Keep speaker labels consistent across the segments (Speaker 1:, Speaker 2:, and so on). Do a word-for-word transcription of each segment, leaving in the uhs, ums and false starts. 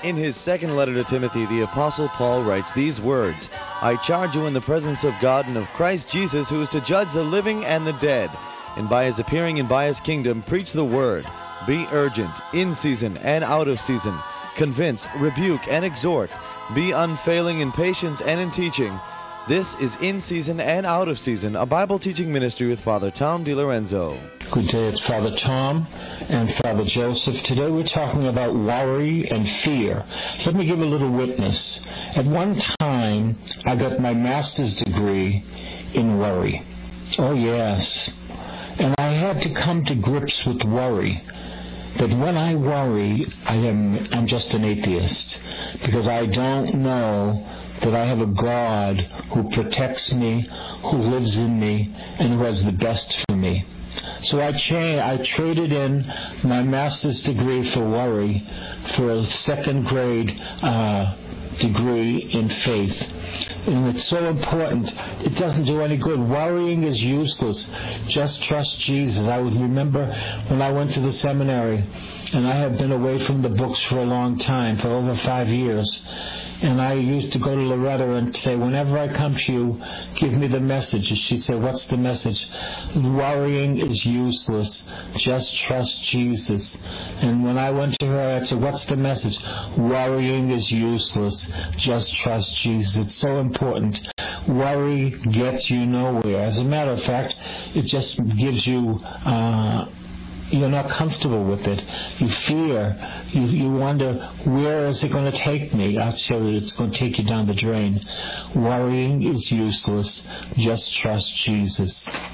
Speaker 1: In his second letter to Timothy, the Apostle Paul writes these words, I charge you in the presence of God and of Christ Jesus, who is to judge the living and the dead, and by his appearing and by his kingdom, preach the word. Be urgent, in season and out of season. Convince, rebuke, and exhort. Be unfailing in patience and in teaching. This is In Season and Out of Season, a Bible teaching ministry with Father Tom DiLorenzo.
Speaker 2: Good day, it's Father Tom and Father Joseph. Today we're talking about worry and fear. Let me give a little witness. At one time, I got my master's degree in worry. Oh yes. And I had to come to grips with worry. That when I worry, I am I'm just an atheist. Because I don't know that I have a God who protects me, who lives in me, and who has the best for me. So I, cha- I traded in my master's degree for worry for a second grade uh, degree in faith. And it's so important. It doesn't do any good. Worrying is useless. Just trust Jesus. I would remember when I went to the seminary, and I have been away from the books for a long time, for over five years. And I used to go to Loretta and say, whenever I come to you, give me the message. And she'd say, what's the message? Worrying is useless. Just trust Jesus. And when I went to her, I'd say, what's the message? Worrying is useless. Just trust Jesus. It's so important. Worry gets you nowhere. As a matter of fact, it just gives you... Uh, You're not comfortable with it. You fear. You, you wonder, where is it going to take me? Actually, it's going to take you down the drain. Worrying is useless. Just trust Jesus.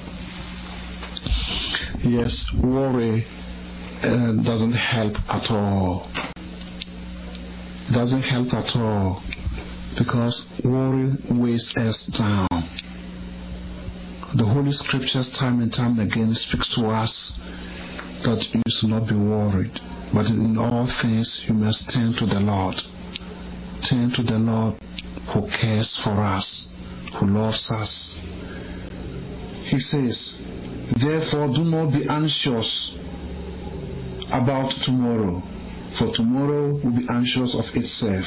Speaker 3: Yes, worry uh, doesn't help at all. Doesn't help at all. Because worry weighs us down. The Holy Scriptures time and time again speaks to us that you should not be worried, but in all things you must turn to the Lord. Turn to the Lord who cares for us, who loves us. He says, therefore do not be anxious about tomorrow, for tomorrow will be anxious of itself.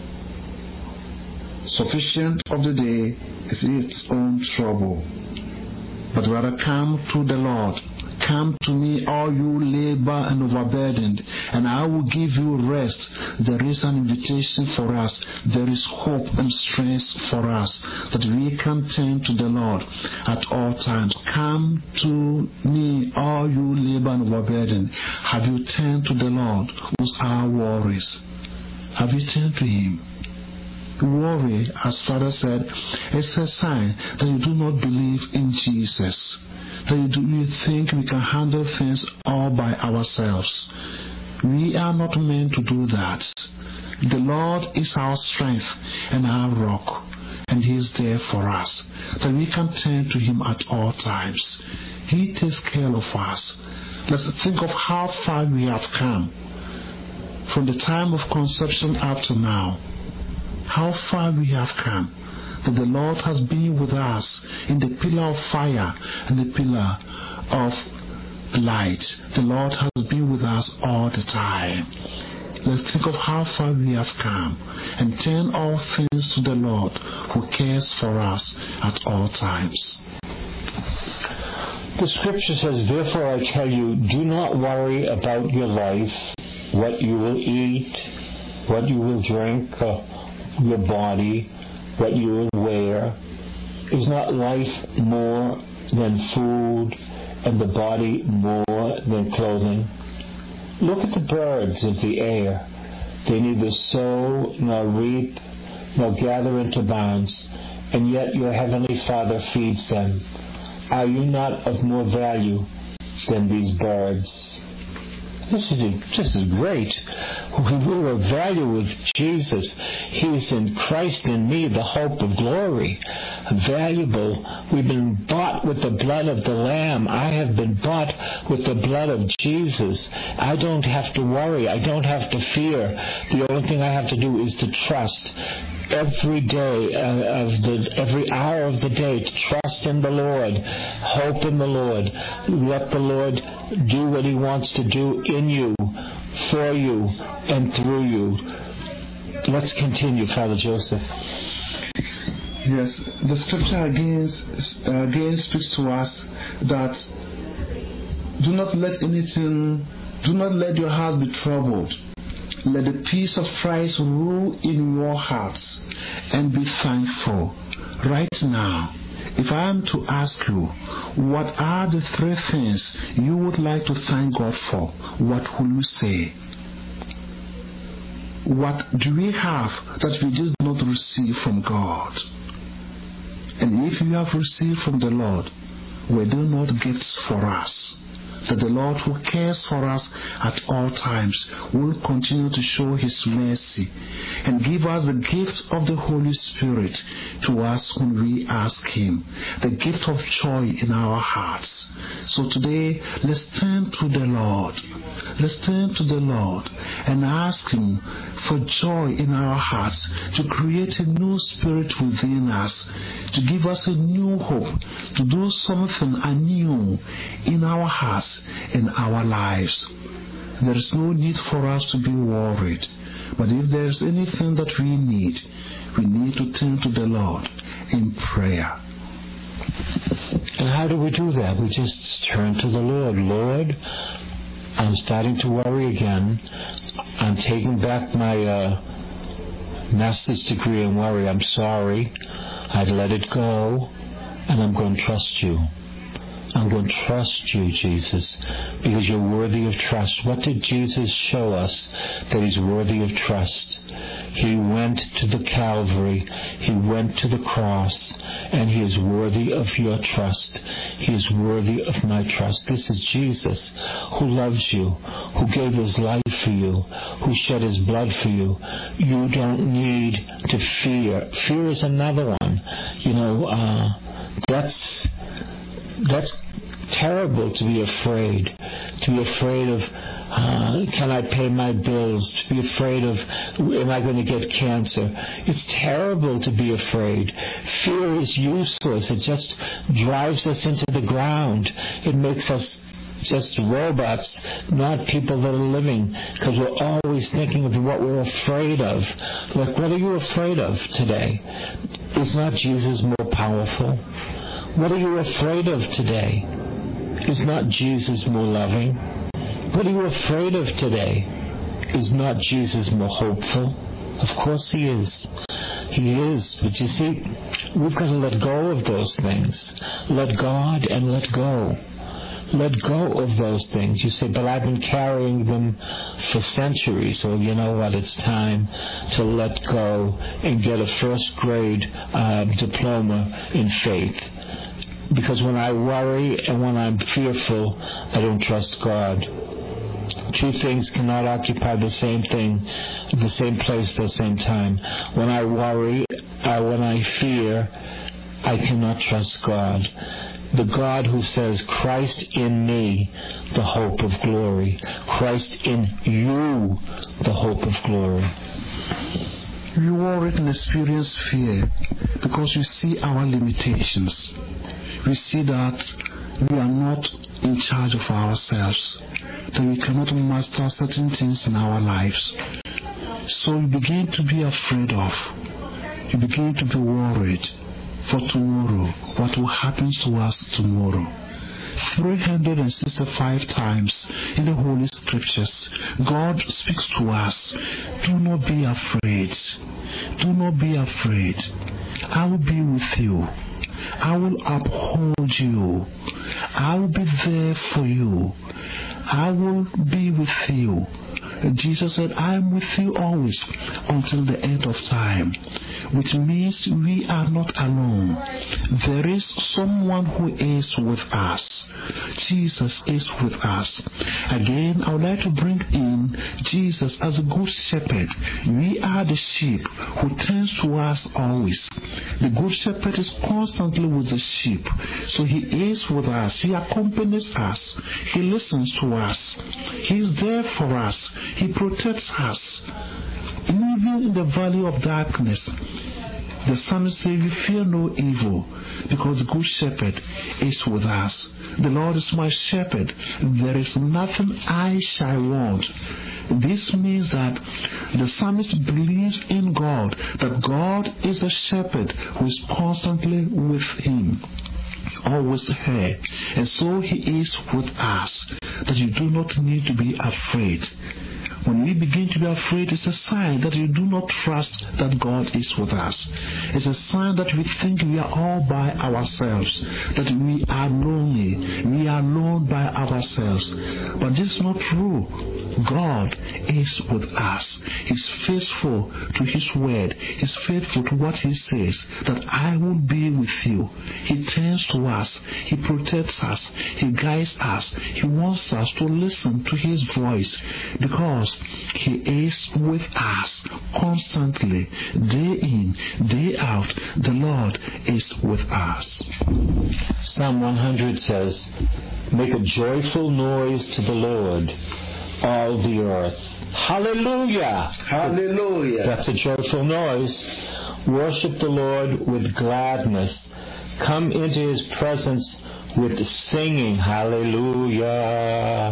Speaker 3: Sufficient of the day is its own trouble. But rather come to the Lord. Come to me, all you labor and overburdened, and I will give you rest. There is an invitation for us. There is hope and strength for us that we can turn to the Lord at all times. Come to me, all you labor and overburdened. Have you turned to the Lord, who's our worries? Have you turned to Him? Worry, as Father said, is a sign that you do not believe in Jesus. That you, do, you think we can handle things all by ourselves. We are not meant to do that. The Lord is our strength and our rock, and He is there for us, that we can turn to Him at all times. He takes care of us. Let's think of how far we have come from the time of conception up to now. How far we have come. That the Lord has been with us in the pillar of fire and the pillar of light. The Lord has been with us all the time. Let's think of how far we have come and turn all things to the Lord who cares for us at all times.
Speaker 2: The scripture says, therefore I tell you, do not worry about your life, what you will eat, what you will drink, uh, your body, what you will wear. Is not life more than food, and the body more than clothing? Look at the birds of the air. They neither sow nor reap nor gather into barns, and yet your heavenly Father feeds them. Are you not of more value than these birds? This is a, this is great. We were of value with Jesus. He is in Christ in me, the hope of glory. Valuable. We've been bought with the blood of the Lamb. I have been bought with the blood of Jesus. I don't have to worry. I don't have to fear. The only thing I have to do is to trust. Every day uh, of the every hour of the day, to trust in the Lord, hope in the Lord, let the Lord do what He wants to do in you, for you, and through you. let's continue, Father Joseph.
Speaker 3: Yes, the scripture again, uh, again speaks to us that do not let anything, do not let your heart be troubled. Let the peace of Christ rule in your hearts and be thankful. Right now, if I am to ask you, what are the three things you would like to thank God for? What will you say? What do we have that we did not receive from God? And if you have received from the Lord, were they not gifts for us? That the Lord who cares for us at all times will continue to show His mercy and give us the gift of the Holy Spirit to us when we ask Him, the gift of joy in our hearts. So today, let's turn to the Lord. Let's turn to the Lord and ask Him for joy in our hearts, to create a new spirit within us, to give us a new hope, to do something anew in our hearts, in our lives. There is no need for us to be worried, but if there is anything that we need, we need to turn to the Lord in prayer.
Speaker 2: And how do we do that? We just turn to the Lord. Lord, I'm starting to worry again. I'm taking back my uh, master's degree in worry. I'm sorry. I've let it go, and I'm going to trust you. I'm going to trust you, Jesus, because you're worthy of trust. What did Jesus show us that He's worthy of trust? He went to the Calvary. He went to the cross, and He is worthy of your trust. He is worthy of my trust. This is Jesus who loves you, who gave His life for you, who shed His blood for you. You don't need to fear. Fear is another one. You know, uh, that's... That's terrible, to be afraid. To be afraid of, uh, can I pay my bills? To be afraid of, am I going to get cancer? It's terrible to be afraid. Fear is useless. It just drives us into the ground. It makes us just robots, not people that are living, because we're always thinking of what we're afraid of. Like, what are you afraid of today? Is not Jesus more powerful? What are you afraid of today? Is not Jesus more loving? What are you afraid of today? Is not Jesus more hopeful? Of course He is. He is. But you see, we've got to let go of those things. Let God and let go. Let go of those things. You say, but I've been carrying them for centuries. Well, you know what? It's time to let go and get a first grade uh, diploma in faith. Because when I worry and when I'm fearful, I don't trust God. Two things cannot occupy the same thing, the same place at the same time. When I worry, uh, when I fear, I cannot trust God. The God who says, Christ in me, the hope of glory. Christ in you, the hope of glory.
Speaker 3: You worry and experience fear because you see our limitations. We see that we are not in charge of ourselves, that we cannot master certain things in our lives. So you begin to be afraid of, you begin to be worried for tomorrow, what will happen to us tomorrow. three hundred sixty-five times in the Holy Scriptures, God speaks to us, do not be afraid, do not be afraid, I will be with you. I will uphold you. I will be there for you. I will be with you. Jesus said, I am with you always until the end of time, which means we are not alone. There is someone who is with us. Jesus is with us. Again, I would like to bring in Jesus as a good shepherd. We are the sheep who tends to us always. The good shepherd is constantly with the sheep. So He is with us. He accompanies us. He listens to us. He is there for us. He protects us. Even in the valley of darkness, The psalmist says, "We fear no evil, because the good shepherd is with us. The Lord is my shepherd. There is nothing I shall want." This means that the psalmist believes in God, that God is a shepherd who is constantly with him, always here. And so he is with us, that you do not need to be afraid. When we begin to be afraid, it's a sign that you do not trust that God is with us. It's a sign that we think we are all by ourselves, that we are lonely, we are alone by ourselves. But this is not true. God is with us. He's faithful to His word. He's faithful to what He says, that I will be with you. He turns to us. He protects us. He guides us. He wants us to listen to His voice, because He is with us constantly, day in, day out. The Lord is with us.
Speaker 2: Psalm one hundred says, "Make a joyful noise to the Lord, all the earth." Hallelujah!
Speaker 3: Hallelujah!
Speaker 2: That's a joyful noise. Worship the Lord with gladness. Come into His presence with singing. Hallelujah!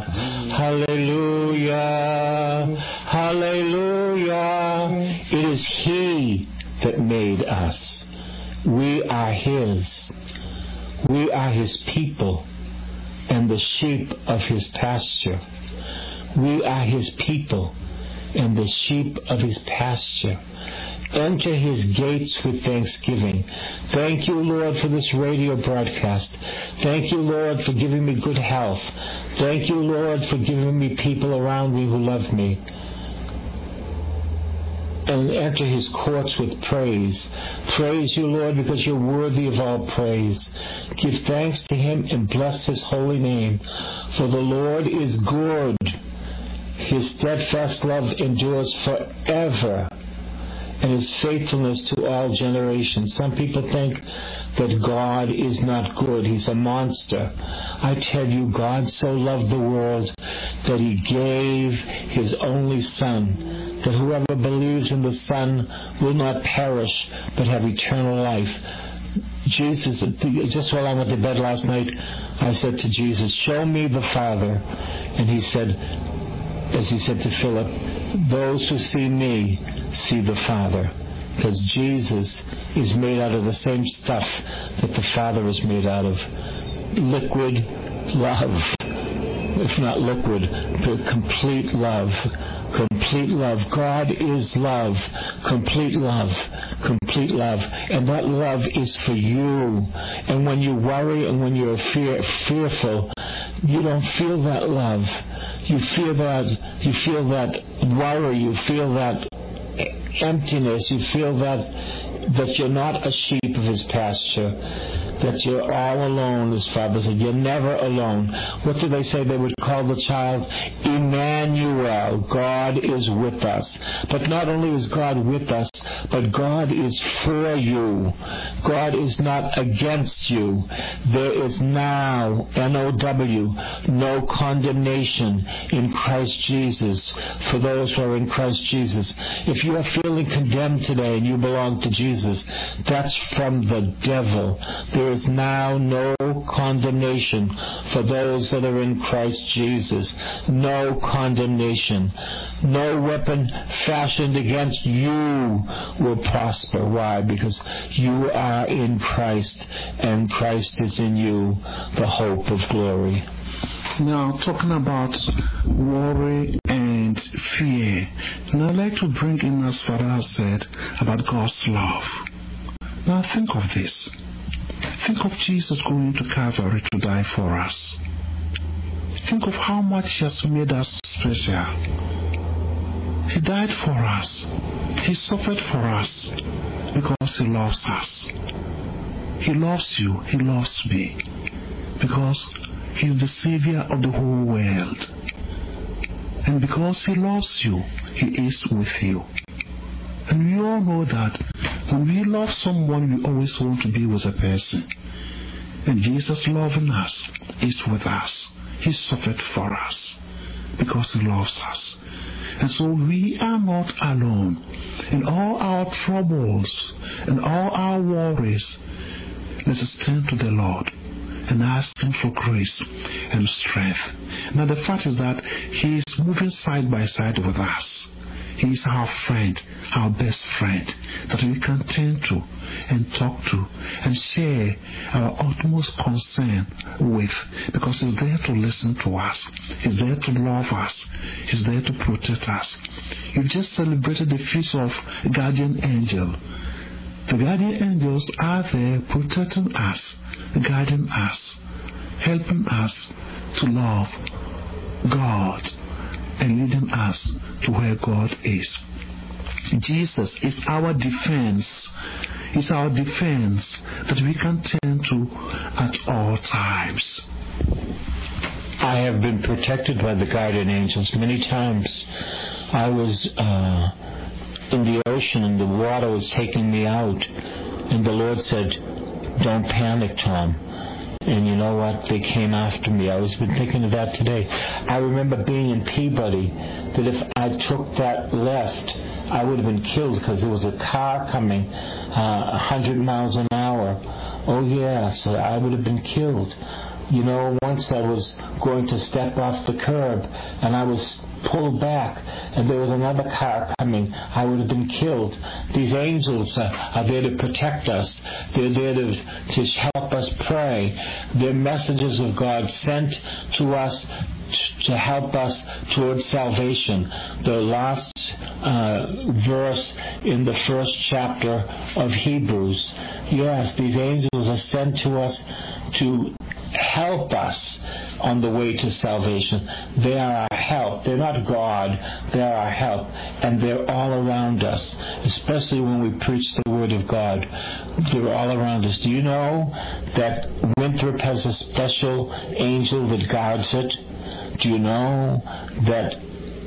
Speaker 2: Hallelujah! Hallelujah! It is He that made us. We are His. We are His people and the sheep of His pasture. We are His people and the sheep of His pasture. Enter His gates with thanksgiving. Thank you, Lord, for this radio broadcast. Thank you, Lord, for giving me good health. Thank you, Lord, for giving me people around me who love me. And enter His courts with praise. Praise you, Lord, because you're worthy of all praise. Give thanks to Him and bless His holy name. For the Lord is good. His steadfast love endures forever, and His faithfulness to all generations. Some people think that God is not good. He's a monster. I tell you, God so loved the world that He gave His only Son, that whoever believes in the Son will not perish, but have eternal life. Jesus, just while I went to bed last night, I said to Jesus, "Show me the Father." And He said, as He said to Philip, "Those who see me see the Father," because Jesus is made out of the same stuff that the Father is made out of. Liquid love. If not liquid, but complete love. Complete love. God is love. Complete love. Complete love. And that love is for you. And when you worry and when you're fear, fearful, you don't feel that love. You feel that, you feel that worry. You feel that emptiness. You feel that that you're not a sheep of His pasture, that you're all alone, as Father said. You're never alone. What did they say they would call the child? Emmanuel. God is with us. But not only is God with us, but God is for you. God is not against you. There is now, N O W, no condemnation in Christ Jesus for those who are in Christ Jesus. If you are feeling condemned today and you belong to Jesus, that's from the devil. There is now no condemnation for those that are in Christ Jesus. No condemnation. No weapon fashioned against you will prosper. Why? Because you are in Christ, and Christ is in you, the hope of glory.
Speaker 3: Now, talking about worry and fear, and I'd like to bring in, as Father has said, about God's love. Now, think of this. Think of Jesus going to Calvary to die for us. Think of how much He has made us special. He died for us. He suffered for us because He loves us. He loves you. He loves me because He is the Savior of the whole world. And because He loves you, He is with you. And we all know that when we love someone, we always want to be with a person. And Jesus loving us is with us. He suffered for us because He loves us. And so we are not alone. In all our troubles, in all our worries, let us turn to the Lord and ask Him for grace and strength. Now the fact is that He is moving side by side with us. He is our friend, our best friend, that we can turn to and talk to and share our utmost concern with, because He's there to listen to us. He's there to love us. He's there to protect us. You've just celebrated the feast of guardian angel. The guardian angels are there protecting us, guiding us, helping us to love God and leading us to where God is. Jesus is our defense. It's our defense that we can turn to at all times.
Speaker 2: I have been protected by the guardian angels many times. I was uh, in the ocean and the water was taking me out, and the Lord said, "Don't panic, Tom." And you know what? They came after me. I was been thinking of that today. I remember being in Peabody, that if I took that left, I would have been killed because there was a car coming uh, one hundred miles an hour. Oh, yes, I would have been killed. You know, once I was going to step off the curb, and I was pulled back, and there was another car coming, I would have been killed. These angels uh, are there to protect us. They're there to, to help us pray. They're messages of God sent to us to help us towards salvation. The last uh, verse in the first chapter of Hebrews. Yes, these angels are sent to us to help us on the way to salvation. They are our help. They're not God. They're our help. And they're all around us, especially when we preach the Word of God. They're all around us. Do you know that Winthrop has a special angel that guards it? Do you know that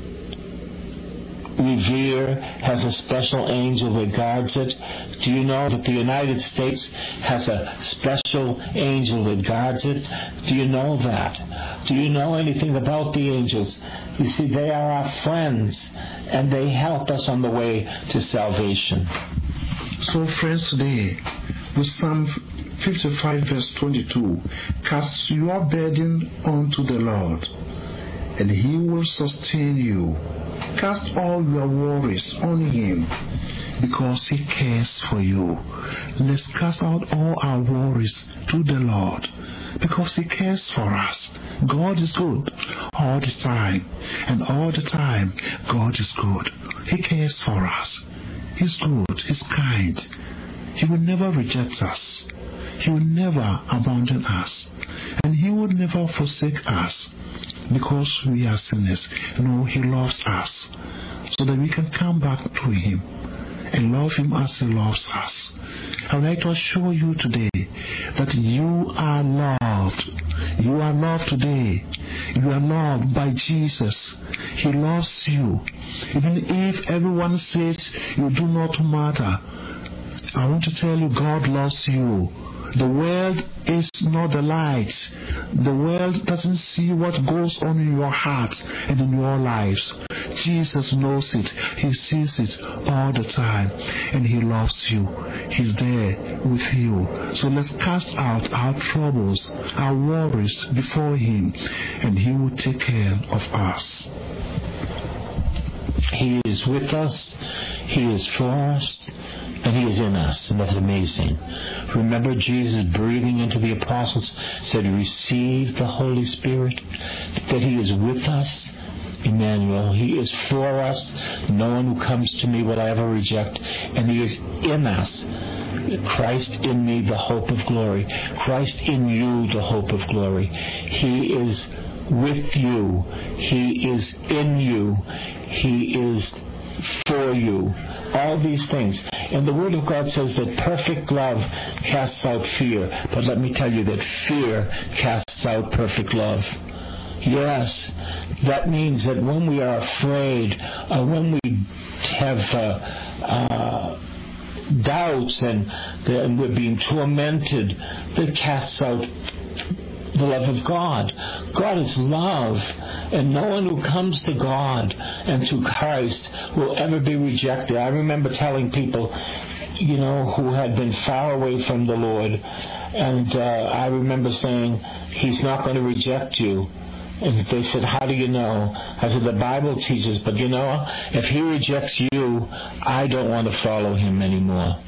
Speaker 2: Revere has a special angel that guards it? Do you know that the United States has a special angel that guards it? Do you know that? Do you know anything about the angels? You see, they are our friends, and they help us on the way to salvation.
Speaker 3: So, friends, today, with Psalm fifty-five, verse twenty-two, cast your burden unto the Lord, and He will sustain you. Cast all your worries on Him, because He cares for you. Let's cast out all our worries to the Lord, because He cares for us. God is good all the time, and all the time God is good. He cares for us. He's good. He's kind. He will never reject us. He will never abandon us, and He will never forsake us because we are sinners. No, He loves us so that we can come back to Him and love Him as He loves us. I would like to assure you today that you are loved. You are loved today. You are loved by Jesus. He loves you. Even if everyone says you do not matter, I want to tell you, God loves you. The world is not the light. The world doesn't see what goes on in your heart and in your lives. Jesus knows it. He sees it all the time, and He loves you. He's there with you. So let's cast out our troubles, our worries before Him, and He will take care of us.
Speaker 2: He is with us. He is for us. And He is in us, and that's amazing. Remember, Jesus breathing into the apostles said, "Receive the Holy Spirit," that He is with us. Emmanuel, He is for us. No one who comes to me will I ever reject. And He is in us. Christ in me, the hope of glory. Christ in you, the hope of glory. He is with you. He is in you. He is for you. All these things. And the Word of God says that perfect love casts out fear. But let me tell you that fear casts out perfect love. Yes, that means that when we are afraid, or when we have uh, uh, doubts and, and we're being tormented, that casts out the love of God. God is love, and no one who comes to God and to Christ will ever be rejected. I remember telling people, you know, who had been far away from the Lord, and uh, I remember saying, He's not going to reject you. And they said, how do you know? I said, the Bible teaches, but you know, if He rejects you, I don't want to follow Him anymore.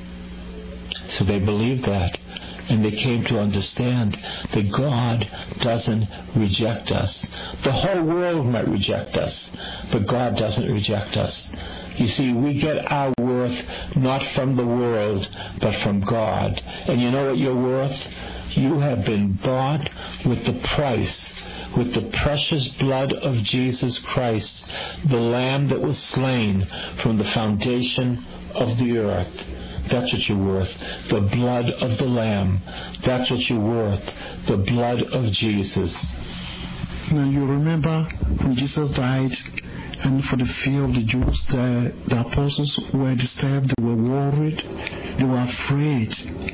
Speaker 2: So they believed that, and they came to understand that God doesn't reject us. The whole world might reject us, but God doesn't reject us. You see, we get our worth not from the world, but from God. And you know what you're worth? You have been bought with the price, with the precious blood of Jesus Christ, the Lamb that was slain from the foundation of the earth. That's what you're worth. The blood of the Lamb. That's what you're worth. The blood of Jesus.
Speaker 3: Now you remember when Jesus died, and for the fear of the Jews, the, the apostles were disturbed, they were worried, they were afraid.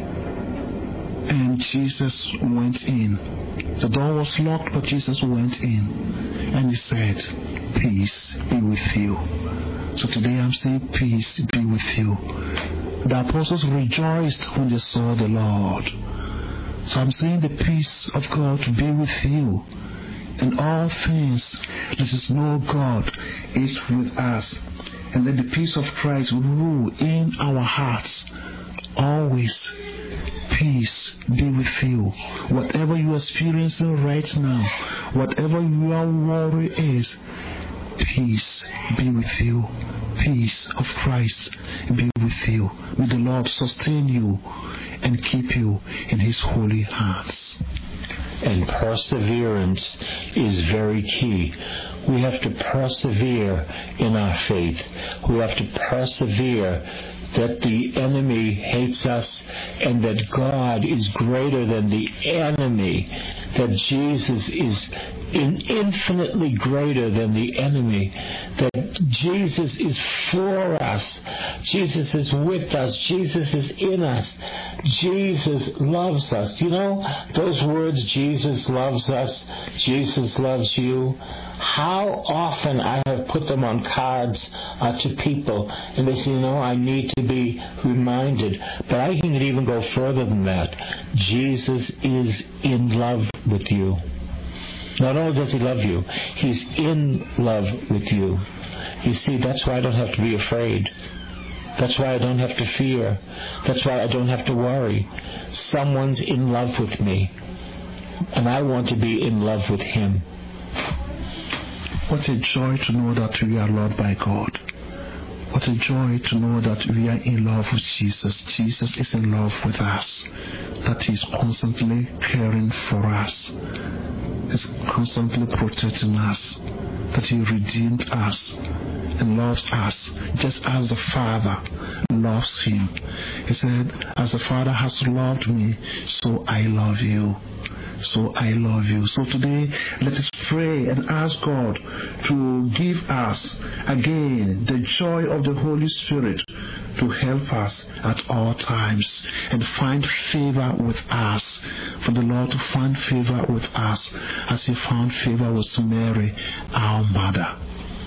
Speaker 3: And Jesus went in. The door was locked, but Jesus went in. And He said, peace be with you. So today I'm saying, peace be with you. The apostles rejoiced when they saw the Lord. So I'm saying the peace of God be with you. In all things, let us know God is with us. And let the peace of Christ rule in our hearts. Always, peace be with you. Whatever you are experiencing right now, whatever your worry is, peace be with you. Peace of Christ be with you. May the Lord sustain you and keep you in His holy hands.
Speaker 2: And perseverance is very key. We have to persevere in our faith. We have to persevere that the enemy hates us and that God is greater than the enemy, that Jesus is in infinitely greater than the enemy, that Jesus is for us, Jesus is with us, Jesus is in us, Jesus loves us. You know, those words, Jesus loves us, Jesus loves you, how often I have put them on cards uh, to people, and they say, you know, I need to be reminded. But I can even go further than that. Jesus is in love with you. Not only does He love you, He's in love with you. You see, that's why I don't have to be afraid. That's why I don't have to fear. That's why I don't have to worry. Someone's in love with me, and I want to be in love with Him.
Speaker 3: What a joy to know that we are loved by God. What a joy to know that we are in love with Jesus. Jesus is in love with us. That He is constantly caring for us. He's constantly protecting us. That He redeemed us and loves us just as the Father loves Him. He said, as the Father has loved me, so I love you. So I love you. So today, let us pray and ask God to give us again the joy of the Holy Spirit to help us at all times and find favor with us. For the Lord to find favor with us as He found favor with Mary, our mother.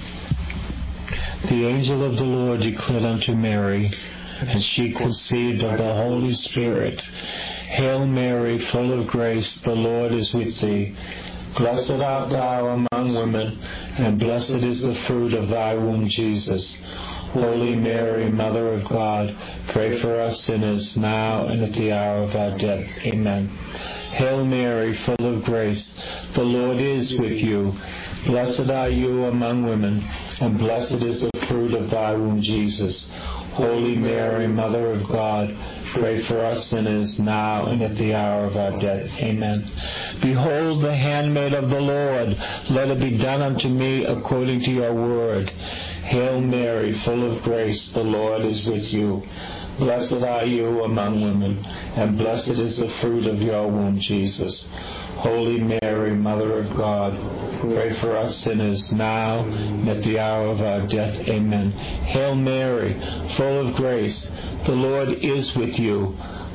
Speaker 2: The angel of the Lord declared unto Mary, and she conceived of the Holy Spirit. Hail Mary, full of grace, the Lord is with thee. Blessed art thou among women, and blessed is the fruit of thy womb, Jesus. Holy Mary, Mother of God, pray for us sinners, now and at the hour of our death. Amen. Hail Mary, full of grace, the Lord is with you. Blessed are you among women, and blessed is the fruit of thy womb, Jesus. Holy Mary, Mother of God, pray for us sinners, now and at the hour of our death. Amen. Behold the handmaid of the Lord. Let it be done unto me according to your word. Hail Mary, full of grace, the Lord is with you. Blessed are you among women, and blessed is the fruit of your womb, Jesus. Holy Mary, Mother of God, pray for us sinners, now and at the hour of our death. Amen. Hail Mary, full of grace, the Lord is with you.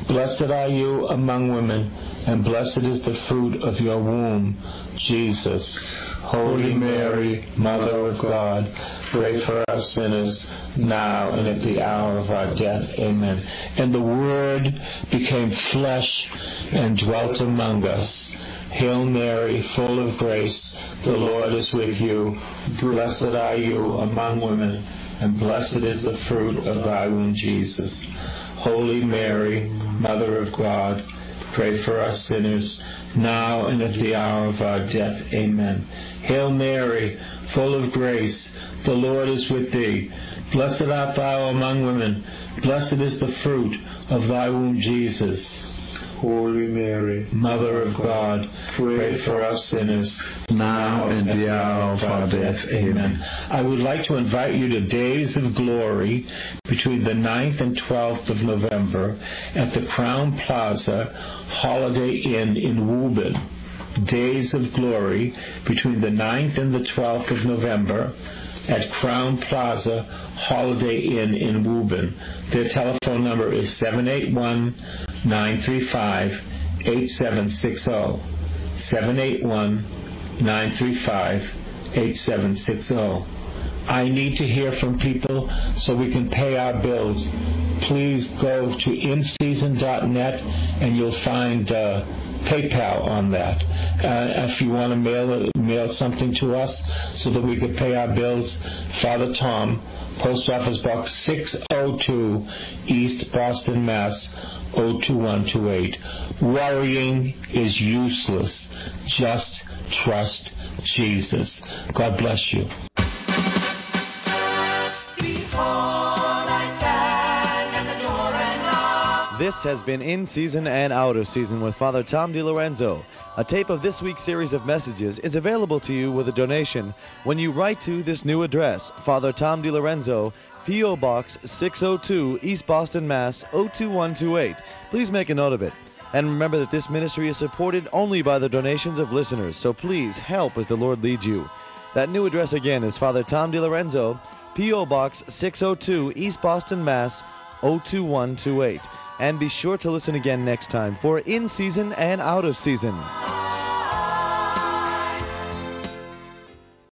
Speaker 2: Blessed are you among women, and blessed is the fruit of your womb, Jesus. Holy Mary, Mother of God, pray for us sinners, now and at the hour of our death. Amen. And the Word became flesh and dwelt among us. Hail Mary, full of grace, the Lord is with you. Blessed are you among women, and blessed is the fruit of thy womb, Jesus. Holy Mary, Mother of God, pray for us sinners, now and at the hour of our death. Amen. Hail Mary, full of grace, the Lord is with thee. Blessed art thou among women, blessed is the fruit of thy womb, Jesus. Holy Mary, Mother of God, pray for us sinners, now and at the hour of our death. Amen. I would like to invite you to Days of Glory between the ninth and twelfth of November at the Crown Plaza Holiday Inn in Woburn. Days of Glory between the ninth and the twelfth of November at Crown Plaza Holiday Inn in Woburn. Their telephone number is seven eight one, nine three five, eight seven six zero. seven eight one, nine three five, eight seven six zero. I need to hear from people so we can pay our bills. Please go to in season dot net and you'll find uh, PayPal on that. Uh, if you want to mail mail something to us so that we can pay our bills, Father Tom, Post Office Box six oh two, East Boston, Mass. oh two one two eight. Worrying is useless. Just trust Jesus. God bless you.
Speaker 1: This has been In Season and Out of Season with Father Tom DiLorenzo. A tape of this week's series of messages is available to you with a donation when you write to this new address, Father Tom DiLorenzo, P O. Box six oh two, East Boston, Mass. oh two one two eight. Please make a note of it. And remember that this ministry is supported only by the donations of listeners, so please help as the Lord leads you. That new address again is Father Tom DiLorenzo, P O. Box six oh two, East Boston, Mass. oh two one two eight. And be sure to listen again next time for In Season and Out of Season.